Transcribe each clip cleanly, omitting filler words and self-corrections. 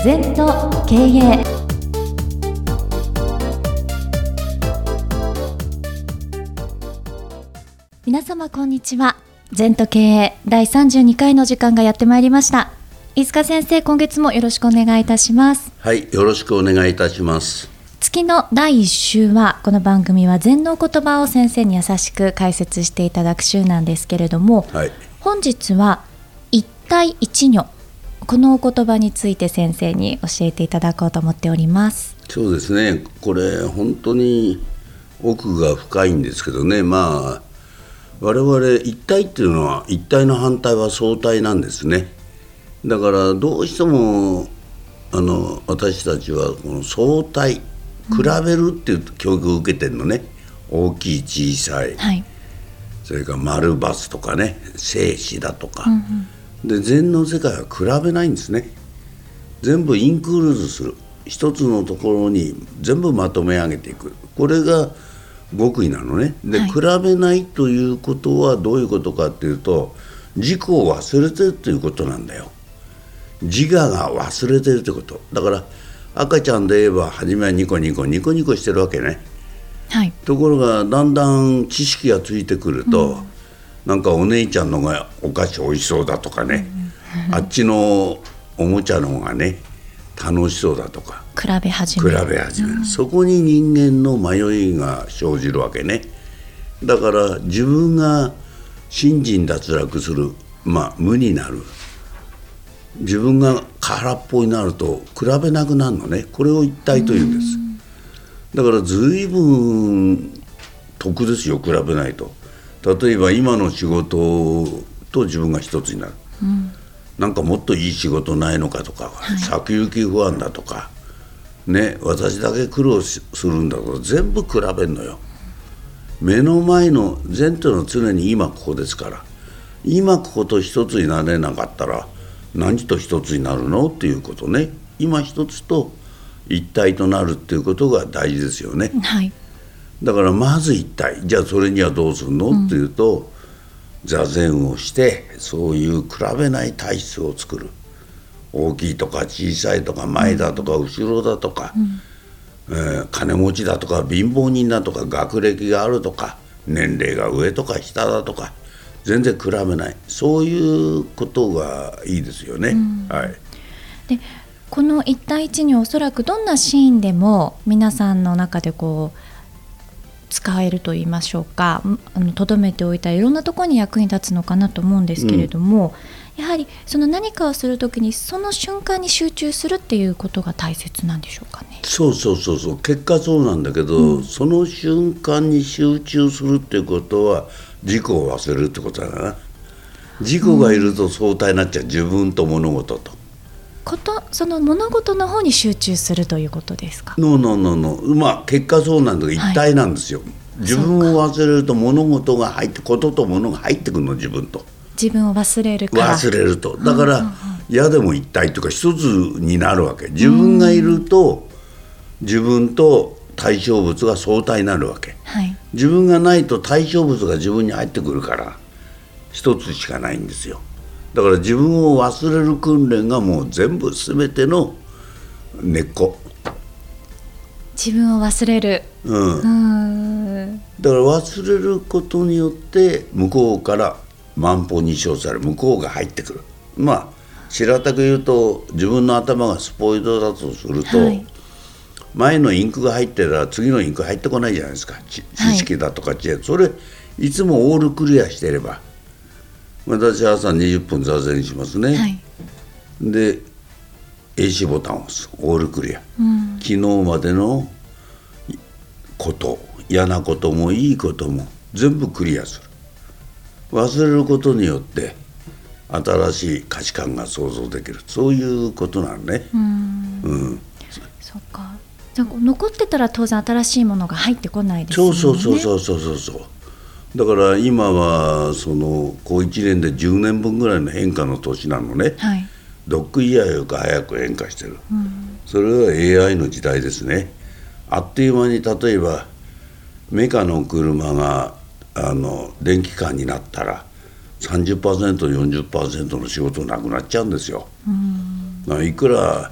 禅と経営。皆様こんにちは。禅と経営第32回の時間がやってまいりました。飯塚先生、今月もよろしくお願いいたします。 はい、よろしくお願いいたします。 月の第1週は、この番組は禅の言葉を先生に優しく解説していただく週なんですけれども、 はい、 本日は一体一如、このお言葉について先生に教えていただこうと思っております。 そうですね、これ本当に奥が深いんですけどね。我々一体っていうのは、一体の反対は相対なんですね。だからどうしても私たちはこの相対、比べるっていう教育を受けてるのね。大きい小さい、はい、それから丸×とかね、生死だとか、で禅の世界は比べないんですね。全部インクルーズする、一つのところに全部まとめ上げていく、これが極意なのね。で、はい、比べないということはどういうことかっていうと、自己を忘れてるということなんだよ。自我が忘れてるということ。だから赤ちゃんで言えば初めはニコニコしてるわけね、はい、ところがだんだん知識がついてくると、なんかお姉ちゃんのがお菓子おいしそうだとかね、あっちのおもちゃの方がね楽しそうだとか比べ始める、 そこに人間の迷いが生じるわけね。だから自分が信心脱落する、無になる、自分が空っぽになると比べなくなるのね。これを一体というんです。だから随分得ですよ、比べないと。例えば今の仕事と自分が一つになる、なんかもっといい仕事ないのかとか、はい、先行き不安だとかね、私だけ苦労するんだとか全部比べるのよ。目の前の禅というのは常に今ここですから、今ここと一つになれなかったら何と一つになるのっていうことね。今一つと一体となるっていうことが大事ですよね、はい、だからまず一体、じゃあそれにはどうするの、っていうと、座禅をしてそういう比べない体質を作る。大きいとか小さいとか前だとか後ろだとか、金持ちだとか貧乏人だとか学歴があるとか年齢が上とか下だとか全然比べない、そういうことがいいですよね、はい。 でこの一対一におそらくどんなシーンでも皆さんの中で使えると言いましょうか、留めておいたいろんなところに役に立つのかなと思うんですけれども、やはりその何かをするときにその瞬間に集中するっていうことが大切なんでしょうかね。 そう、結果そうなんだけど、その瞬間に集中するっていうことは自己を忘れるってことだな。自己がいると相対になっちゃう、自分と物事とその物事の方に集中するということですか。 結果そうなんだけど、一体なんですよ、自分を忘れると物事が入って、ことと物が入ってくるの、自分を忘れるから。だから、嫌でも一体というか一つになるわけ。自分がいると自分と対象物が相対になるわけ、はい、自分がないと対象物が自分に入ってくるから一つしかないんですよ。だから自分を忘れる訓練がもう全ての根っこ。 自分を忘れる、 だから忘れることによって向こうから万法に生され、向こうが入ってくる。平たく言うと、自分の頭がスポイトだとすると、はい、前のインクが入ってたら次のインク入ってこないじゃないですか。知識だとか知恵、それいつもオールクリアしていれば。私は朝20分座禅しますね、はい、で AC ボタンを押す、オールクリア、昨日までのこと、嫌なこともいいことも全部クリアする。忘れることによって新しい価値観が想像できる、そういうことなのね。 そっか。じゃあ残ってたら当然新しいものが入ってこないですよね。 そうだから今はこう1年で10年分ぐらいの変化の年なのね、はい、ドッグイヤーよく早く変化してる、それは AI の時代ですね。あっという間に、例えばメカの車が電気カーになったら 30%、40% の仕事なくなっちゃうんですよ。いくら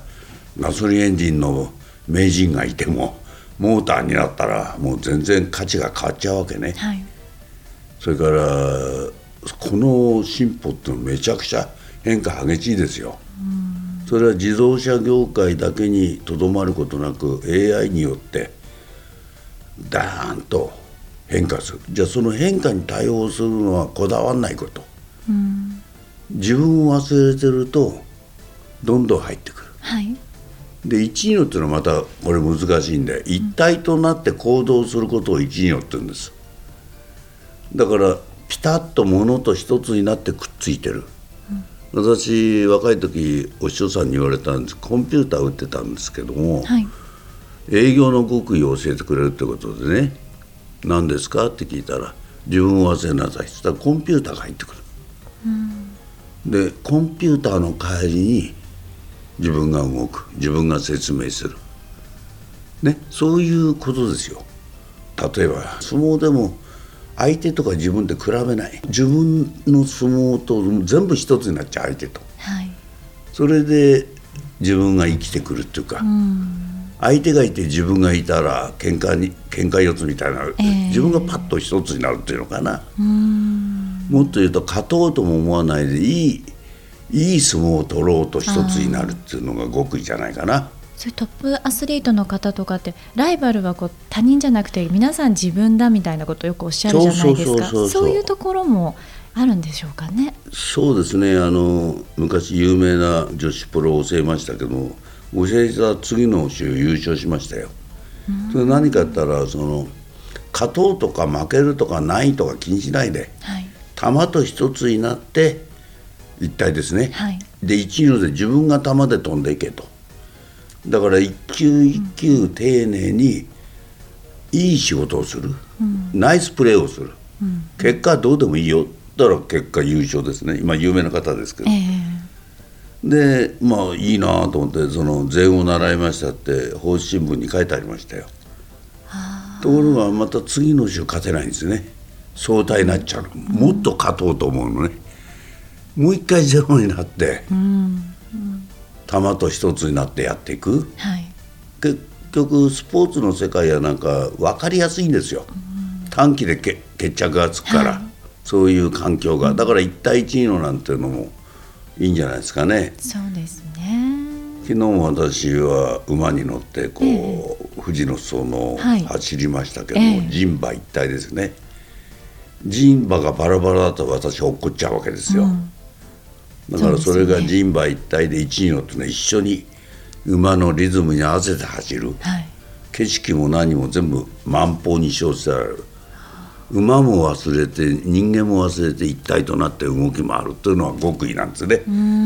ガソリンエンジンの名人がいてもモーターになったらもう全然価値が変わっちゃうわけね、 はい、 それからこの進歩ってめちゃくちゃ変化激しいですよ。それは自動車業界だけにとどまることなく AI によってダーンと変化する。じゃあその変化に対応するのはこだわらないこと、自分を忘れてるとどんどん入ってくる、 はい、 で一二のっていうのはまたこれ難しいんで、一体となって行動することを一二のって言うんです。だからピタッと物と一つになってくっついてる、私若い時お師匠さんに言われたんです。コンピューター打ってたんですけども、 はい、 営業の極意を教えてくれるってことでね、何ですかって聞いたら、自分を忘れなさいって言ったらコンピューターが入ってくる、でコンピューターの代わりに自分が動く、自分が説明する、ね、そういうことですよ。例えば相撲でも相手とか自分って比べない。自分の相撲と全部一つになっちゃう、相手と、 はい、 それで自分が生きてくるっていうか、相手がいて自分がいたら喧嘩四つみたいな、自分がパッと一つになるっていうのかな、もっと言うと勝とうとも思わないでいい相撲を取ろうと一つになるっていうのが極意じゃないかな。 そういうトップアスリートの方とかってライバルはこう他人じゃなくて皆さん自分だみたいなことをよくおっしゃるじゃないですか。そういうところもあるんでしょうかね。 そうですね、昔有名な女子プロを教えましたけど、教えた次の週優勝しましたよ。それ何かって言ったら、勝とうとか負けるとかないとか気にしないで、はい、球と一つになって一体ですね、はい、で一流で自分が球で飛んでいけと。だから一球一球丁寧にいい仕事をする、ナイスプレーをする、結果はどうでもいいよ。だから結果優勝ですね。今有名な方ですけど、でまあいいなと思って、その禅を習いましたって報知新聞に書いてありましたよ。ところがまた次の週勝てないんですね。相対になっちゃうの、もっと勝とうと思うのね。もう一回ゼロになって、球と一つになってやっていく、はい、結局スポーツの世界はなんか分かりやすいんですよ、短期で決着がつくから、はい、そういう環境が、だから1対1のなんていうのもいいんじゃないですかね。 そうですね。 昨日も私は馬に乗ってこう、富士の裾野を走りましたけども、人馬一体ですね。人馬がバラバラだと私落っこっちゃうわけですよ、だからそれが人馬一体で一に乗ってね、一緒に馬のリズムに合わせて走る、はい、景色も何も全部満方に称してある。馬も忘れて人間も忘れて一体となって動き回るというのは極意なんですね。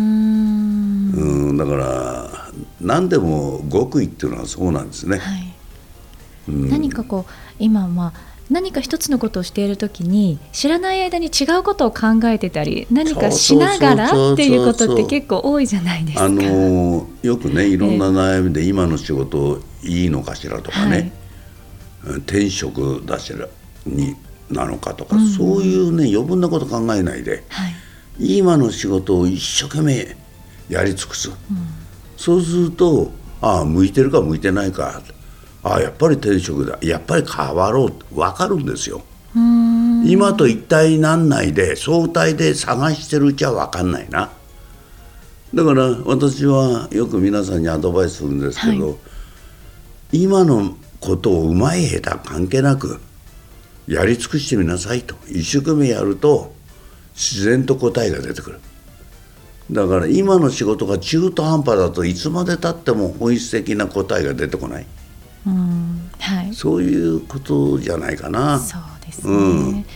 だから何でも極意っていうのはそうなんですね、はい、 何かこう今何か一つのことをしているときに知らない間に違うことを考えてたり、何かしながらっていうことって結構多いじゃないですか。 よくね、いろんな悩みで今の仕事いいのかしらとかね、転職だしらになのかとか、そういうね余分なこと考えないで、今の仕事を一生懸命やり尽くす、そうすると向いてるか向いてないか、やっぱり転職だ、やっぱり変わろうって分かるんですよ。今と一体になんないで相対で探してるうちは分かんないな。だから私はよく皆さんにアドバイスするんですけど、今のことをうまい下手関係なくやり尽くしてみなさいと。一生懸命やると自然と答えが出てくる。だから今の仕事が中途半端だといつまでたっても本質的な答えが出てこない、そういうことじゃないかな。 そうですね、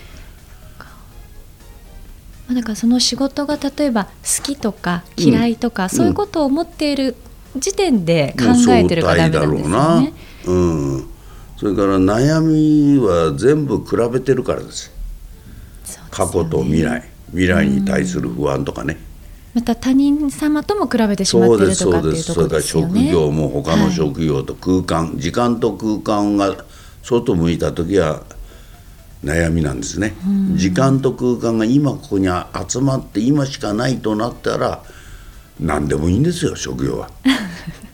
だからその仕事が例えば好きとか嫌いとか、そういうことを思っている時点で考えてるからダメなんですよね。 それから悩みは全部比べてるからです。過去と未来に対する不安とかね、 また他人様とも比べてしまっているとかっていうところですよね。 それから職業も他の職業と空間、時間と空間が外向いた時は悩みなんですね。時間と空間が今ここに集まって今しかないとなったら何でもいいんですよ、職業は。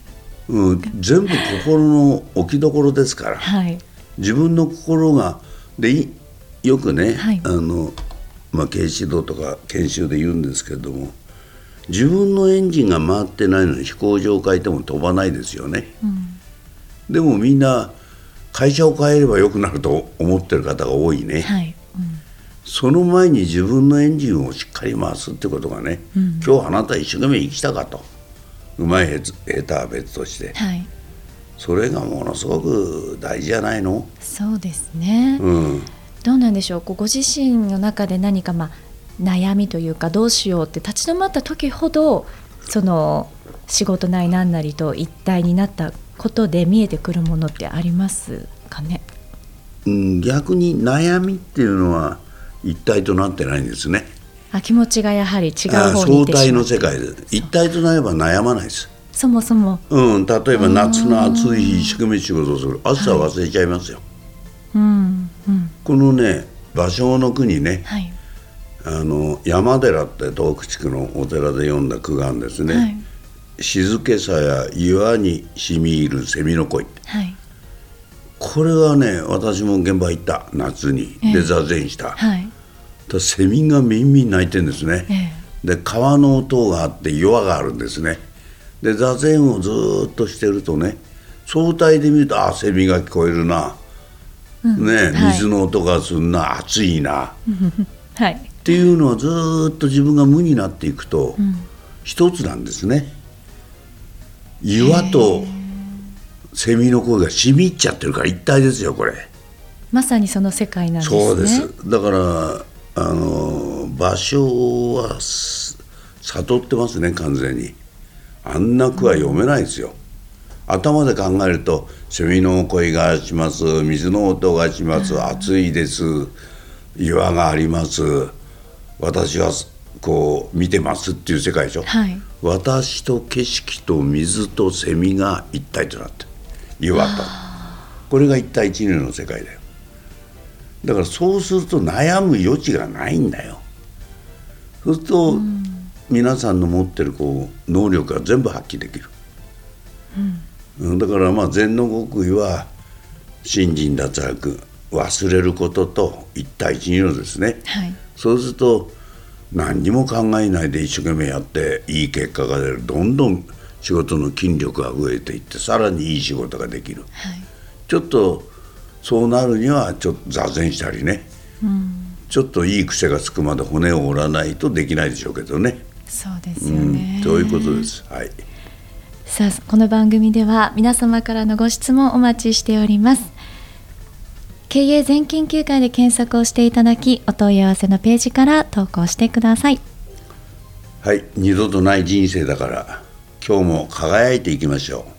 全部心の置きどころですから、 はい、 自分の心がでよくね、 はい、 経営指導とか研修で言うんですけれども、自分のエンジンが回ってないのに飛行場を変えても飛ばないですよね、でもみんな会社を変えれば良くなると思ってる方が多いね、 はい、 その前に自分のエンジンをしっかり回すってことがね、今日あなた一生懸命生きたかと、うまい下手は別として、 はい、 それがものすごく大事じゃないの。 そうですね、どうなんでしょう、ご自身の中で何か悩みというか、どうしようって立ち止まった時ほど、その仕事なり何なりと一体になったことで見えてくるものってありますかね。 逆に悩みっていうのは一体となってないんですね。 気持ちがやはり違う方に行ってしまって、相対の世界で一体となれば悩まないです。 そもそも、 例えば夏の暑い日一生懸命仕事をする、暑さは忘れちゃいますよ、このね芭蕉の句にね、はい、山寺って東北地区のお寺で読んだ句があるんですね、はい、静けさや岩にしみ入る蝉の声って、はい、これはね私も現場行った夏にで座禅した、はい、セミがみんみん鳴いてるんですね、で川の音があって岩があるんですね。で座禅をずっとしてるとね、相対で見るとセミが聞こえるな、水の音がするな、暑いな、はい、っていうのはずっと自分が無になっていくと、一つなんですね。岩とセミの声が染み入っちゃってるから一体ですよ、これ。 まさにその世界なんですね。 そうです。だから芭蕉は悟ってますね、完全に。あんな句は読めないですよ、頭で考えるとセミの声がします、水の音がします、暑いです、岩があります、私はこう見てますっていう世界でしょ、はい、私と景色と水とセミが一体となって岩と、これが一体一如の世界だよ。だからそうすると悩む余地がないんだよ。そうすると、皆さんの持ってる能力が全部発揮できる、だから禅の極意は信心脱落、忘れることと一対一のですね、はい、そうすると何にも考えないで一生懸命やっていい結果が出る。どんどん仕事の筋力が増えていってさらにいい仕事ができる、はい、ちょっとそうなるにはちょっと座禅したりね、ちょっといい癖がつくまで骨を折らないとできないでしょうけどね。 そうですよね、 そういうことです、はい。 さあこの番組では皆様からのご質問お待ちしております。経営全研究会で検索をしていただき、お問い合わせのページから投稿してください。 はい、二度とない人生だから今日も輝いていきましょ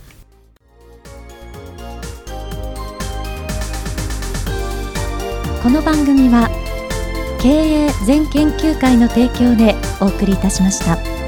う。この番組は経営全研究会の提供でお送りいたしました。